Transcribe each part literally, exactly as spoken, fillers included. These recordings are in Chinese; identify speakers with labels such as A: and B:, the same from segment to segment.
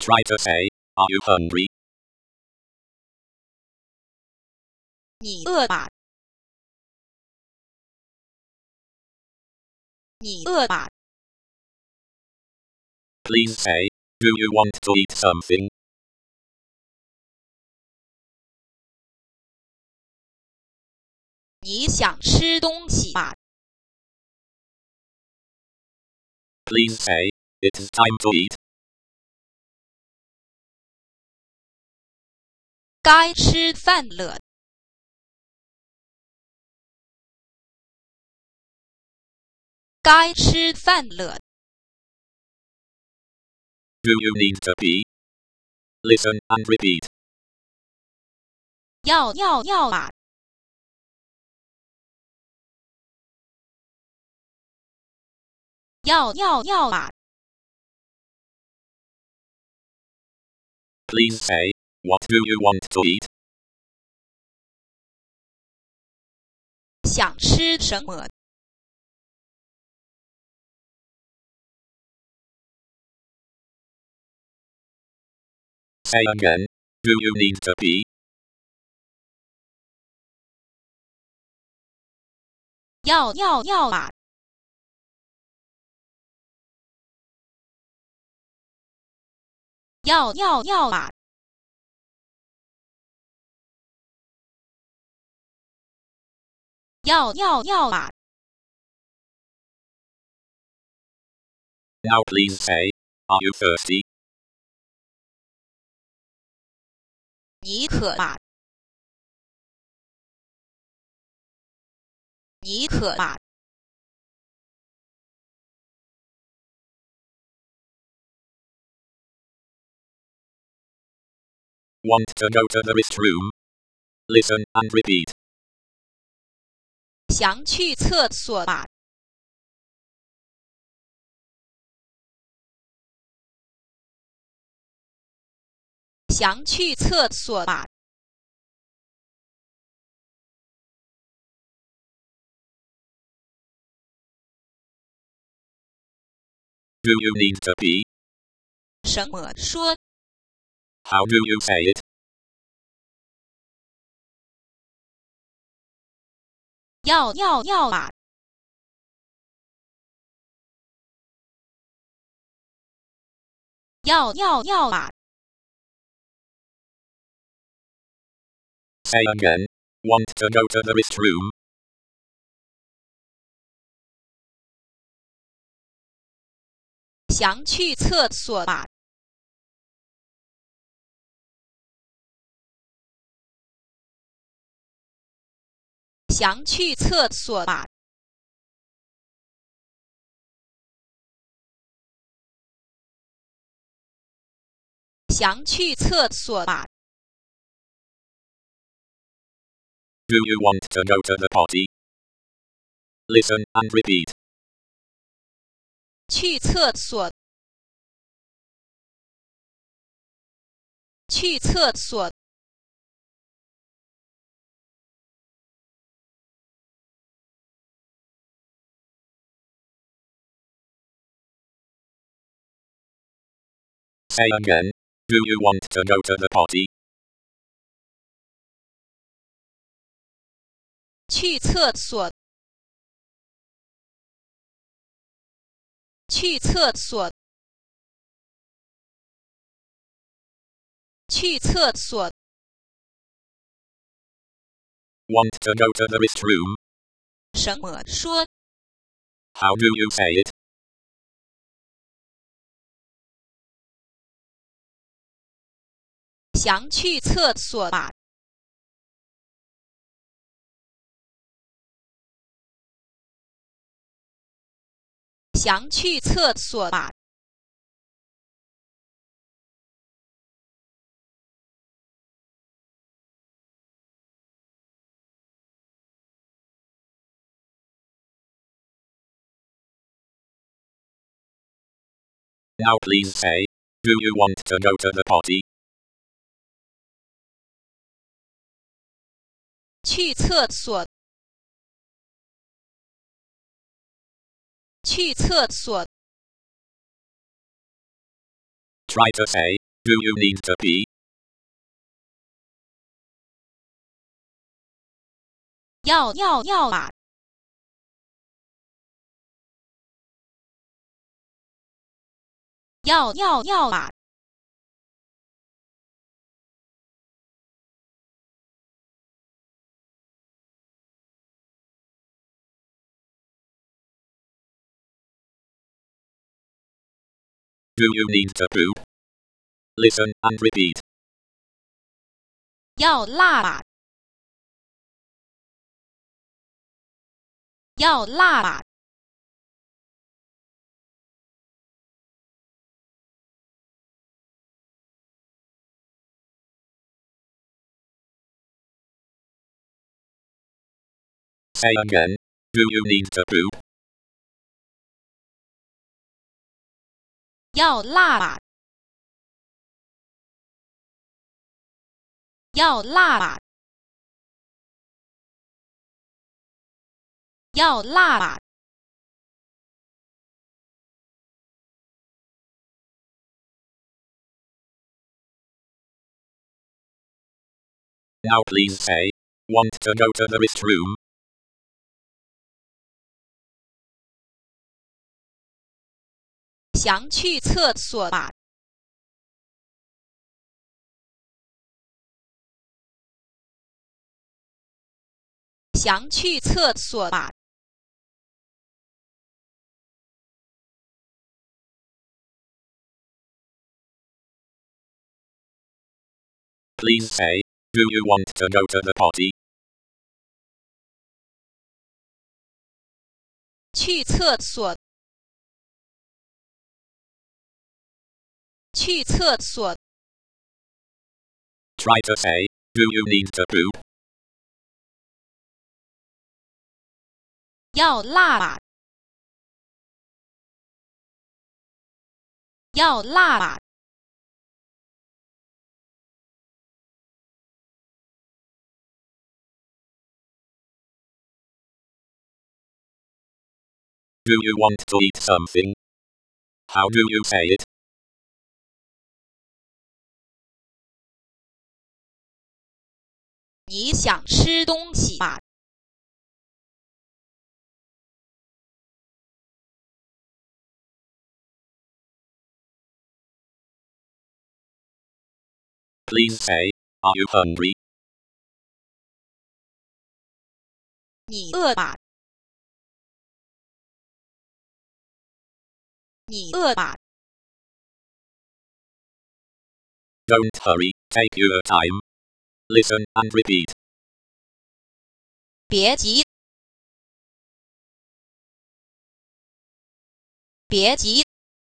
A: Try to say, are you hungry?
B: 你饿吗？你饿吗？
A: Please say, do you want to eat something?
B: 你想吃东西吗？
A: Please say, it's time to eat.
B: 该吃饭了。该吃饭了。
A: Do you need to pee? Listen and repeat.
B: 要要要啊！要要要啊！
A: Please say, what do you want to eat?
B: 想吃什么？
A: Say again, do you need to pee?
B: 要要要啊！要要要啊！ 要要要啊！
A: Now please say, are you thirsty?
B: 你渴吗？你渴吗？
A: Want to go to the restroom? Listen and repeat.
B: 想去厕所吗？想去厕所吗？
A: Do you need to pee?
B: 什么说？
A: How do you say it?
B: 要要要啊！要要要啊！
A: Say again, want to go to the restroom?
B: 想去厕所吗？想去厕所吗？ 想去厕所吗？
A: Do you want to go to the potty? Listen and repeat.
B: 去厕所。去厕所。
A: Say again, do you want to go to the potty?
B: 去厕所。去厕所。去厕所。
A: Want to go to the restroom?
B: 什么说？
A: How do you say it?
B: 想去厕所吗？想去厕所吗？
A: Now please say, do you want to go to the potty?
B: 去厕所。去厕所。
A: Try to say, Do you need to pee?
B: 要要要啊！要要要啊！
A: Do you need to poop? Listen and repeat.
B: 要辣啊！要辣啊！
A: Say again. Do you need to poop?
B: 要辣啊！要辣啊！要辣啊！
A: Now please say, want to go to the restroom?
B: 想去厕所吗？想去厕所吗？
A: Please say, do you want to go to the potty?
B: 去厕所。去厕所。
A: Try to say, do you need to poop?
B: 要辣啊！要辣啊！
A: Do you want to eat something? How do you say it?
B: 你想吃东西吗？
A: Please say, are you hungry?
B: 你饿吗？你饿吗？
A: Don't hurry, take your time. Listen and repeat.
B: 别急，别急。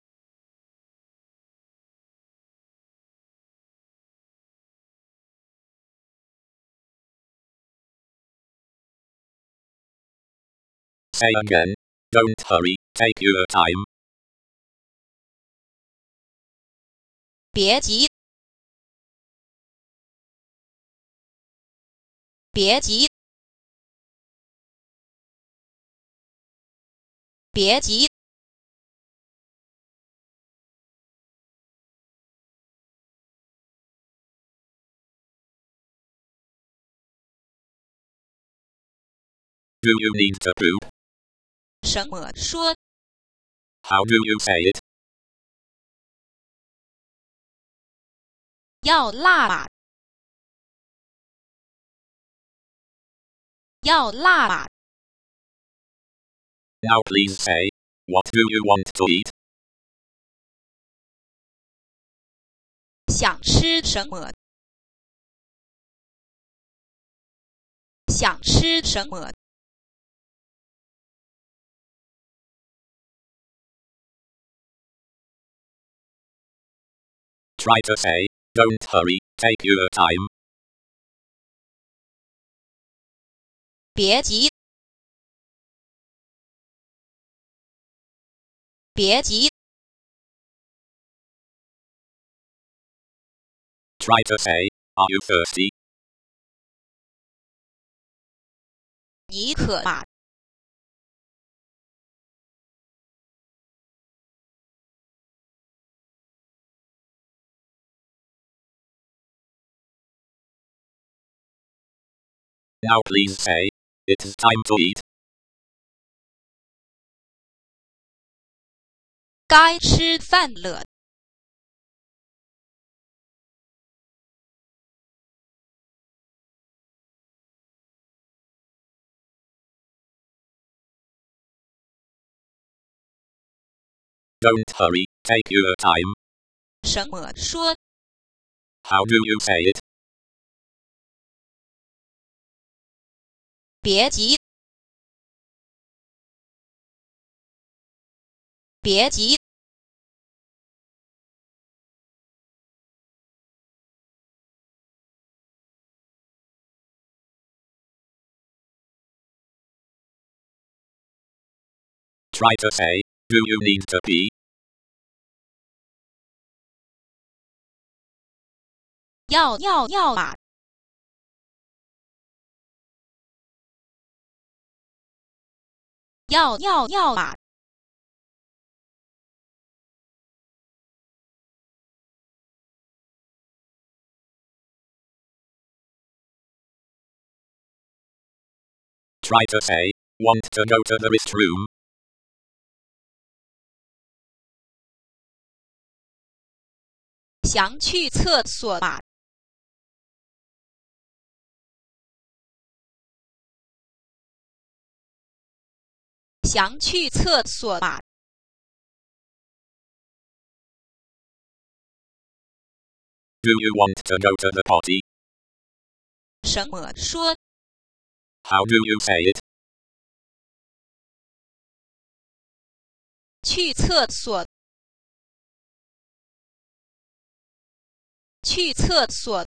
A: Say again. Don't hurry, take your time.
B: 别急，别急，别急。
A: Do you need to poop?
B: 什么说？
A: How do you say it?
B: 要辣啊！要辣啊！
A: Now please say, what do you want to eat?
B: 想吃什么？想吃什么？
A: Try to say, don't hurry, take your time.
B: 别急，别急。
A: Try to say, are you thirsty?
B: 你渴吗？
A: Now please say, it's time to eat.
B: 该吃饭了。
A: Don't hurry, take your time.
B: 什么说？
A: How do you say it?
B: 别急，别急。
A: Try to say, do you need to pee?
B: 要尿尿吗？要尿尿吗？
A: Try to say, want to go to the restroom?
B: 想去厕所吗？ 想去厕所吗？
A: Do you want to go to the potty?
B: 什么说？
A: How do you say it?
B: 去厕所，去厕所。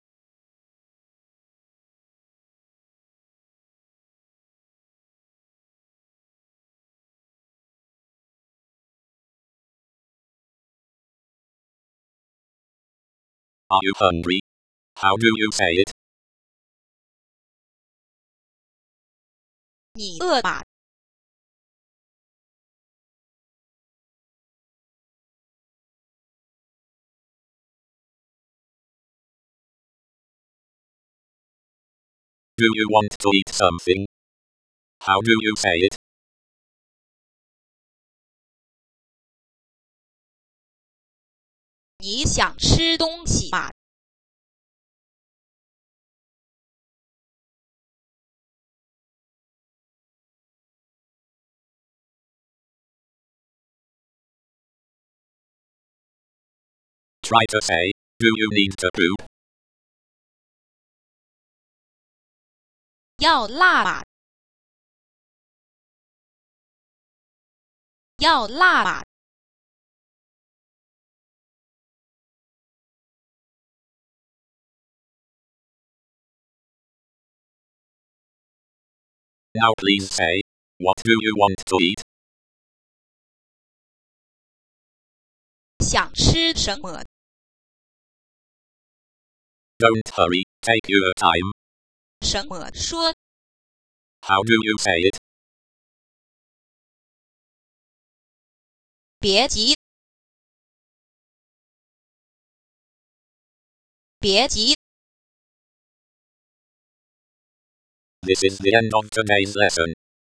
A: Are you hungry? How do you say it?
B: 你饿吗？
A: Do you want to eat something? How do you say it?
B: 你想吃东西吗？
A: Try to say, do you need to poop?
B: 要辣吗？要辣吗？
A: Now please say, what do you want to eat?
B: 想吃什么？
A: Don't hurry, take your time.
B: 什么说？
A: How do you say it?
B: 别急，别急。
A: This is the end of today's lesson.